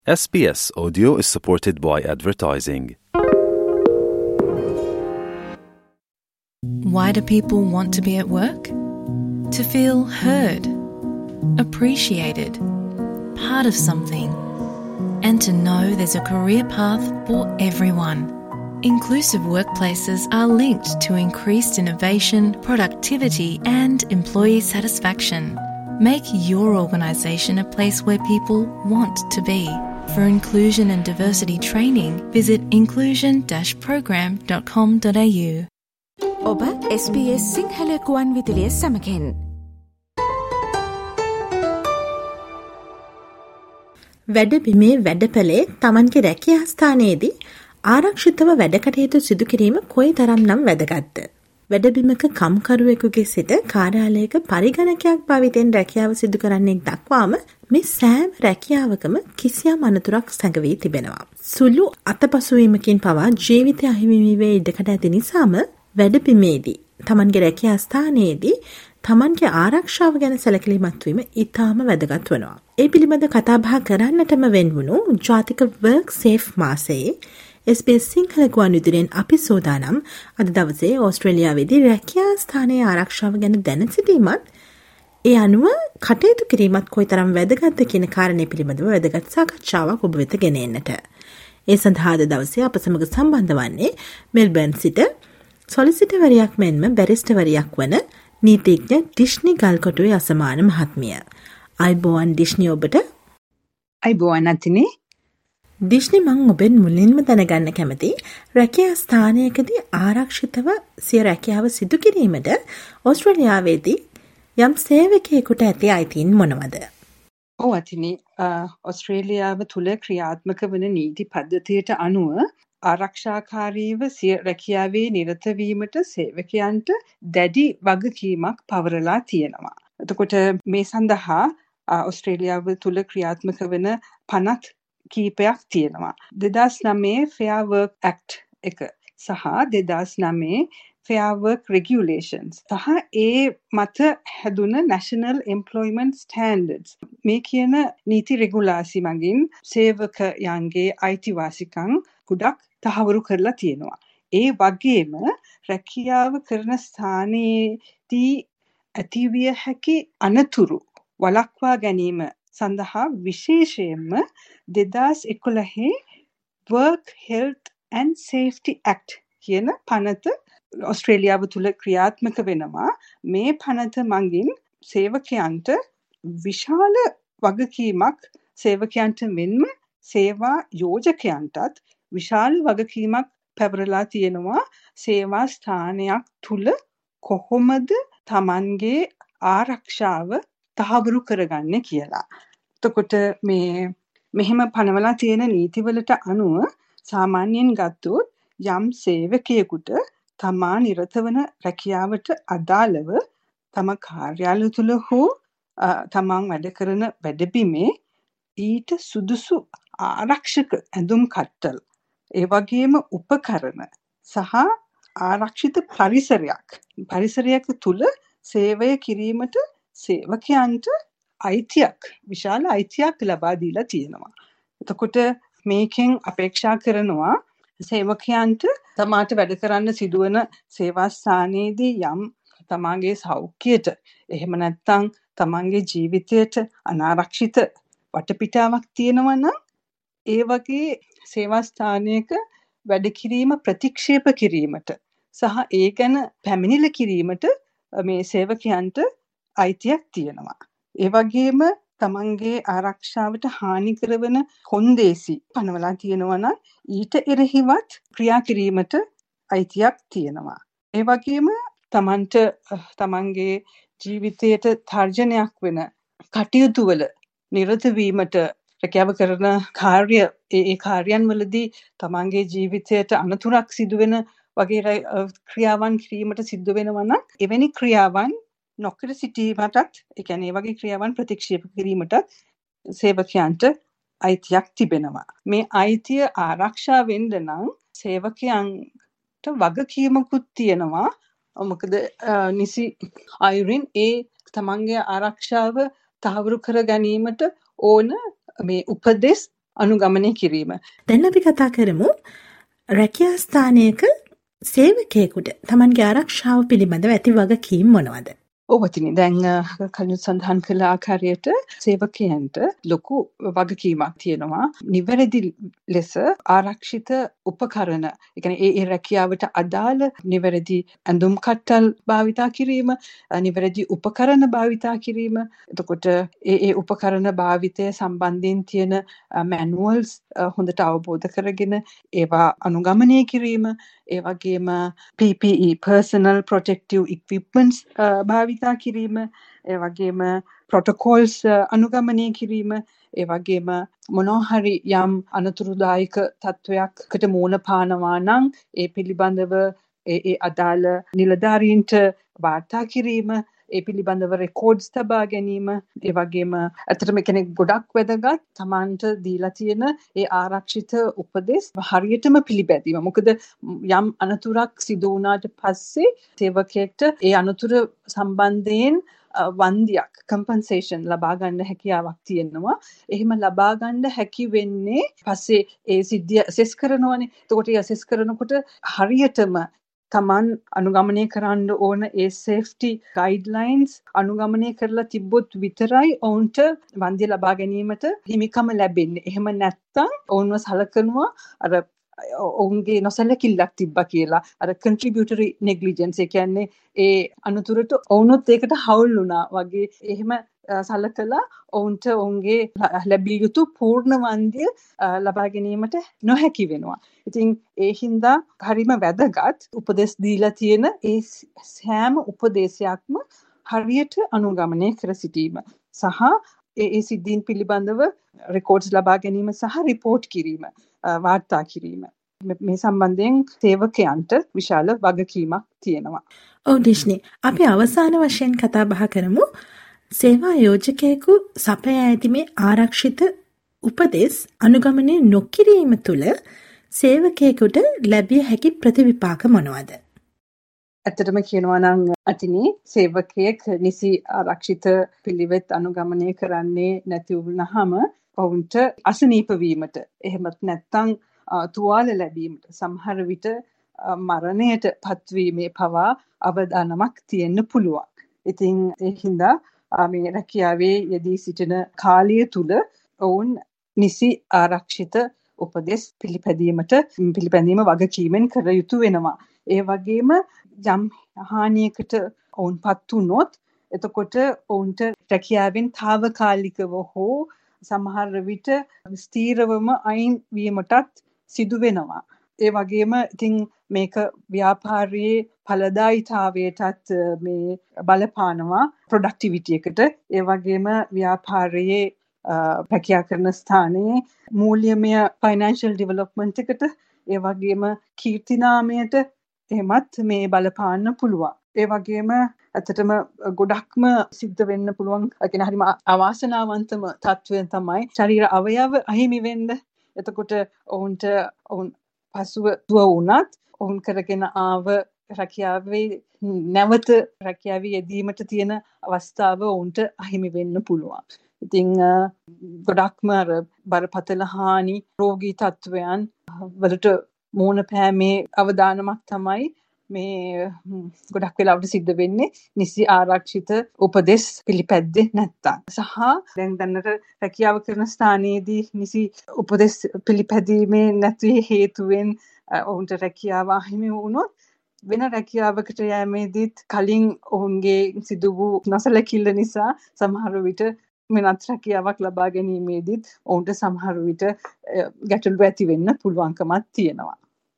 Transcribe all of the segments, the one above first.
SBS Audio is supported by advertising. Why do people want to be at work? To feel heard, appreciated, part of something, and to know there's a career path for everyone. Inclusive workplaces are linked to increased innovation, productivity, and employee satisfaction. Make your organisation a place where people want to be. For inclusion and diversity training, visit inclusion-program.com.au. ඔබ SBS Sinhala ගුවන් විදුලිය සමගින් වැඩබිමේ වැඩපලේ තමන්ගේ රැකියා ස්ථානයේදී ආරක්ෂිතව වැඩ කටයුතු සිදු කිරීම කොයිතරම් නම් වැදගත්ද? වැඩබිමක කම්කරුවෙකුගේ සිට කාර්යාලයක පරිගණකයක් භාවිතෙන් රැකියාව සිදු කරන්නෙක් දක්වාම මේ සෑම රැකියාවකම කිසියම් අනතුරක් සැඟවී තිබෙනවා. සුළු අතපසුවීමකින් පවා ජීවිතය අහිමි වී ඉඩකඩ ඇති නිසාම වැඩබිමේදී තමන්ගේ රැකියා ස්ථානයේදී තමන්ගේ ආරක්ෂාව ගැන සැලකිලිමත් වීම ඉතාම වැදගත් වෙනවා. ඒ පිළිබඳ කතා බහ කරන්නටම වෙන්වුණු ජාතික වර්ක් සේෆ් මාසයේ SBS සිංහල ගුවන් විදුලියෙන් අපි සෝදානම් අද දවසේ ඕස්ට්‍රේලියාවේදී රැකියා ස්ථානයේ ආරක්ෂාව ගැන දැන සිටීමත් ඒ අනුව කටයුතු කිරීමත් කොයිතරම් වැදගත්ද කියන කාරණේ පිළිබඳව වැදගත් සාකච්ඡාවක් ඔබ වෙත ගෙන එන්නට. ඒ සඳහා අද දවසේ අප සමග සම්බන්ධ වන්නේ මෙල්බර්න් සිට සොලිසිටර්වරියක් මෙන්ම බැරිස්ටර්වරියක් වන නීතිඥ ඩිෂ්නි ගල්කොටුවේ අසමාන මහත්මිය. අයිබෝවන් ඩිෂ්නි ඔබට. අයිබෝවන් අතිනේ. ඩිෂ්නි මං ඔබෙන් මුලින්ම දැනගන්න කැමති රැකියා ස්ථානයකදී ආරක්ෂිතව සිය රැකියාව සිදු කිරීමට ඕස්ට්‍රේලියාවේදී යම් සේවකයෙකුට ඇති අයිතීන් මොනවද? ඔව් අතිනේ, ඕස්ට්‍රේලියාව තුල ක්‍රියාත්මක වන නීති පද්ධතියට අනුව ආරක්ෂාකාරීව සිය රැකියාවේ නිරත වීමට සේවකයන්ට දැඩි වගකීමක් පවරලා තියෙනවා. එතකොට මේ සඳහා ඕස්ට්‍රේලියාව තුල ක්‍රියාත්මක වන පනත් කීපයක් තියෙනවා. 2009 Fair Work Act එක සහ 2009 Fair Work Regulations සහ ඒ මත හැදුන National Employment Standards මේ කියන නීති රෙගුලාසි මගින් සේවකයන්ගේ අයිතිවාසිකම් ගොඩක් තහවුරු කරලා තියෙනවා. ඒ වගේම රැකියාව කරන ස්ථානයේදී ඇතිවිය හැකි අනතුරු වළක්වා ගැනීම සඳහා විශේෂයෙන්ම 2011 Work Health and Safety Act කියන පනත ඕස්ට්‍රේලියාව තුල ක්‍රියාත්මක වෙනවා. මේ පනත මගින් සේවකයන්ට විශාල වගකීමක් සේවකයන්ට මෙන්ම සේවා යෝජකයන්ටත් විශාල වගකීමක් පැවරලා තියෙනවා. සේවා ස්ථානයක් තුල කොහොමද තමන්ගේ ආරක්ෂාව තහවුරු කරගන්නේ කියලා. එතකොට මෙහෙම පනවලා තියෙන නීතිවලට අනුව සාමාන්‍යයෙන් ගත්තොත් යම් සේවකයෙකුට තමා නිරත වන රැකියාවට අදාළව තම කාර්යාලය තුල හෝ තමන් වැඩ කරන වැඩබිමේ ඊට සුදුසු ආරක්ෂක ඇඳුම් කට්ටල්, ඒ වගේම උපකරණ සහ ආරක්ෂිත පරිසරයක් තුල සේවය කිරීමට සේවකයන්ට විශාල අයිතියක් ලබා දීලා තියෙනවා. එතකොට මේකෙන් අපේක්ෂා කරනවා සේවකයන්ට තමාට වැඩ කරන්න සිදුවන සේවා ස්ථානයේදී යම් තමාගේ සෞඛ්‍යයට එහෙම නැත්නම් තමන්ගේ ජීවිතයට අනාරක්ෂිත වටපිටාවක් තියෙනවා නම් ඒ වගේ සේවා ස්ථානයක වැඩ කිරීම ප්‍රතික්ෂේප කිරීමට සහ ඒ ගැන පැමිණිලි කිරීමට මේ සේවකයන්ට අයිතියක් තියෙනවා. ඒ වගේම තමන්ගේ ආරක්ෂාවට හානි කරන කොන්දේසි පනවලා තියෙනවා නම් ඊට එරෙහිවත් ක්‍රියා කිරීමට අයිතියක් තියෙනවා. ඒ වගේම තමන්ගේ ජීවිතයට තර්ජනයක් වෙන කටයුතු වල නිරත වීමට රැකියාව කරන ඒ කාර්යයන් වලදී තමන්ගේ ජීවිතයට අනතුරක් සිදුවෙන වගේ ක්‍රියාවන් කිරීමට සිද්ධ වෙනවා නම් එවැනි ක්‍රියාවන් නොකර සිටීමටත් ඒ කියන්නේ ඒ වගේ ක්‍රියාවන් ප්‍රතික්ෂේප කිරීමට සේවකයන්ට අයිතියක් තිබෙනවා. මේ අයිතිය ආරක්ෂා වෙන්න නම් සේවකයන්ට වගකීමකුත් තියෙනවා. මොකද නිසි අයුරින් ඒ තමන්ගේ ආරක්ෂාව තහවුරු කර ගැනීමට ඕන මේ උපදෙස් අනුගමනය කිරීම. දැන් අපි කතා කරමු රැකියා ස්ථානයක සේවකයෙකුට තමන්ගේ ආරක්ෂාව පිළිබඳව ඇති වගකීම් මොනවද? ඔවතිනි දැන් කලින් සඳහන් කළ ආකාරයට සේවකයන්ට ලොකු වගකීමක් තියෙනවා. නිවැරදි ලෙස ආරක්ෂිත උපකරණ, ඒ කියන්නේ ඒ රැකියාවට අදාළ නිවැරදි ඇඳුම් කට්ටල් භාවිතා කිරීම, නිවැරදි උපකරණ භාවිතා කිරීම, එතකොට ඒ උපකරණ භාවිතය සම්බන්ධයෙන් තියෙන මැනුවල්ස් හොඳට අවබෝධ කරගෙන ඒවා අනුගමනය කිරීම, ඒ වගේම PPE personal protective equipments භාවිතා කිරීම, ඒ වගේම protocols අනුගමනය කිරීම, ඒ වගේම මොනවා හරි යම් අනතුරුදායක තත්වයකට මුහුණ පානවා නම් ඒ පිළිබඳව ඒ අදාළ නිලධාරීන්ට වාර්තා කිරීම, ඒ පිළිබඳව රෙකෝඩ්ස් තබා ගැනීම, ඒ වගේම ඇත්තටම කෙනෙක් ගොඩක් වැදගත් තමන්ට දීලා තියෙන ඒ ආරක්ෂිත උපදෙස් හරියටම පිළිපැදීම. මොකද යම් අනතුරක් සිදු වුණාට පස්සේ සේවකයෙක්ට ඒ අනතුර සම්බන්ධයෙන් වන්දියක් කම්පන්සේෂන් ලබා ගන්න හැකියාවක් තියෙනවා. එහෙම ලබා ගන්න හැකි වෙන්නේ පස්සේ ඒ සිද්ධිය ඇසෙස් කරනවනේ. එතකොට ඒ ඇසෙස් කරනකොට හරියටම තමන් අනුගමනය කරන්න ඕන ඒ සේෆ්ටි ගයිඩ්ලයින්ස් අනුගමනය කරලා තිබ්බොත් විතරයි ඔවුන්ට වන්දිය ලබා ගැනීමට හිමිකම ලැබෙන්නේ. එහෙම නැත්තම් ඔවුන්ව සලකනවා අර ඔවුන්ගේ නොසැලකිල්ලක් තිබ්බා කියලා. අර contributory negligence, ඒ කියන්නේ ඒ අනතුරට ඔවුනොත් ඒකට හවුල් වුණා වගේ එහෙම සලකලා ඔවුන්ට ඔවුන්ගේ ලැබිය යුතු පූර්ණ වන්දිය ලබා ගැනීමට නොහැකි වෙනවා. ඉතින් ඒ හින්දා හරිම වැදගත් උපදෙස් දීලා තියෙන ඒ සෑම උපදේශයක්ම හරියට අනුගමනය කර සිටීම සහ ඒ සිද්ධීන් පිළිබඳව රෙකෝඩ්ස් ලබා ගැනීම සහ රිපෝට් කිරීම, වාර්තා කිරීම. මේ සම්බන්ධයෙන් සේවකයන්ට විශාල වගකීමක් තියෙනවා. ඔව් ඩිෂ්නි, අපි අවසාන වශයෙන් කතා බහ කරමු සේවා යෝජකයෙකු සපයා ඇති මේ ආරක්ෂිත උපදෙස් අනුගමනය නොකිරීම තුළ සේවකයෙකුට ලැබිය හැකි ප්‍රතිවිපාක මොනවද? ඇත්තටම කියනවා නම් අතිනේ සේවකයෙක් නිසි ආරක්ෂිත පිළිවෙත් අනුගමනය කරන්නේ නැති වුණාම ඔවුන්ට අසනීප වීමට, එහෙමත් නැත්නම් තුවාල ලැබීමට, සමහර විට මරණයට පත්වීමේ පවා අවදානමක් තියෙන්න පුළුවන්. ඉතින් ඒ හින්දා මේ රැකියාවේ යෙදී සිටින කාලය තුල ඔවුන් නිසි ආරක්ෂිත උපදෙස් පිළිපැදීම වගකීමෙන් කර යුතු වෙනවා. ඒ වගේම යම් හානියකට ඔවුන්පත් වුණොත් එතකොට ඔවුන්ට රැකියාවෙන් తాවකාලිකව හෝ සමහර විට ස්ථීරවම අයින් වීමටත් සිදු වෙනවා. ඒ වගේම ඉතින් මේක ව්‍යාපාරයේ ඵලදායීතාවයටත් මේ බලපානවා, ප්‍රොඩක්ටිවිටි එකට. ඒ වගේම ව්‍යාපාරයේ රැකියා කරන ස්ථානයේ මූල්‍යමය ෆයිනෑන්ෂල් ඩෙවලොප්මන්ට් එකට, ඒ වගේම කීර්තිනාමයට එහෙමත් මේ බලපාන්න පුළුවන්. ඒ වගේම ඇත්තටම ගොඩක්ම සිද්ධ වෙන්න පුළුවන් කියන හරිම අවාසනාවන්තම තත්ත්වයෙන් තමයි ශරීර අවයව අහිමි වෙන්න. එතකොට ඔවුන් පසුව වුණත් ඔවුන් කරගෙන ආව රැකියාවේ නැවත රැකියාවේ යෙදීමට තියෙන අවස්ථාව ඔවුන්ට අහිමි වෙන්න පුළුවන්. ඉතින් ගොඩක්ම බරපතල හානි, රෝගී තත්ත්වයන් වලට මුහුණ පෑමේ අවදානමක් තමයි මේ ගොඩක් වෙලාවට සිද්ධ වෙන්නේ නිසි ආරක්ෂිත උපදෙස් පිළිපැද්දේ නැත්තම්. සහ දැනට රැකියාව කරන ස්ථානයේදී නිසි උපදෙස් පිළිපැදීමේ නැති හේතුවෙන් ඔවුන්ට රැකියාව අහිමි වුණොත් වෙන රැකියාවකට යෑමේදීත් කලින් ඔවුන්ගේ සිදු වූ නොසැලකිල්ල නිසා සමහර විට වෙනත් රැකියාවක් ලබා ගැනීමේදීත් ඔවුන්ට සමහර විට ගැටලු ඇති වෙන්න පුළුවන්කමක් තියෙනවා.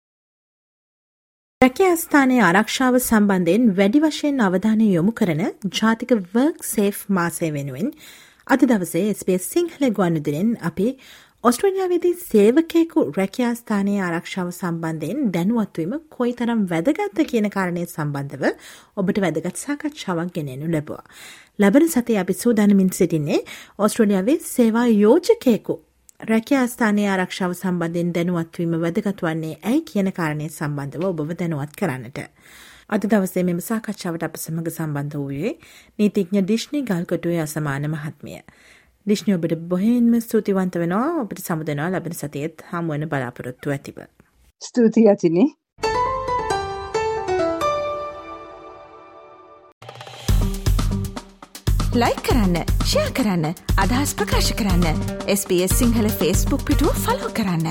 රැකියා ස්ථානයේ ආරක්ෂාව සම්බන්ධයෙන් වැඩි වශයෙන් අවධානය යොමු කරන ජාතික වර්ක් සේෆ් මාසය වෙනුවෙන් අද දවසේ SBS සිංහල ගුවන්විදුලියෙන් අපි ඔස්ට්‍රේලියාවේදී සේවකයෙකු රැකියා ස්ථානයේ ආරක්ෂාව සම්බන්ධයෙන් දැනුවත් වීම කොයිතරම් වැදගත්ද කියන කාරණය සම්බන්ධව ඔබට වැදගත් සාකච්ඡාවක් ගෙනෙනු ලැබුවා. ලබන සතියේ අපි සූදානමින් සිටින්නේ ඔස්ට්‍රේලියාවේ සේවා යෝජකයෙකු රැකියා ස්ථානයේ ආරක්ෂාව සම්බන්ධයෙන් දැනුවත් වීම වැදගත් වන්නේ ඇයි කියන කාරණය සම්බන්ධව ඔබව දැනුවත් කරන්නට. අද දවසේ මෙම සාකච්ඡාවට අප සමග සම්බන්ධ වූයේ නීතිඥ ඩිෂ්නි ගල්කොටුවේ අසමාන මහත්මිය. ලිෂ්ණි ඔබට බොහොමත්ම ස්තුතිවන්ත වෙනවා. ඔබට සමුදෙනවා ලැබෙන සතියේත් හමු වෙන බලාපොරොත්තු ඇතිව. ස්තුතියි අතිනි. ලයික් කරන්න, ෂෙයා කරන්න, අදහස් ප්‍රකාශ කරන්න. SBS සිංහල Facebook පිටුව ෆලෝ කරන්න.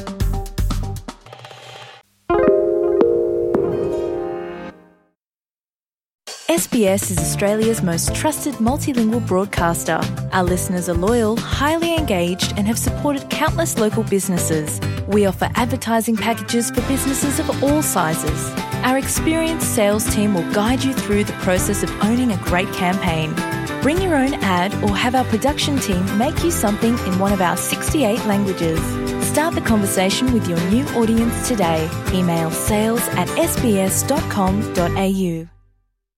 SBS is Australia's most trusted multilingual broadcaster. Our listeners are loyal, highly engaged, and have supported countless local businesses. We offer advertising packages for businesses of all sizes. Our experienced sales team will guide you through the process of owning a great campaign. Bring your own ad or have our production team make you something in one of our 68 languages. Start the conversation with your new audience today. Email sales@sbs.com.au.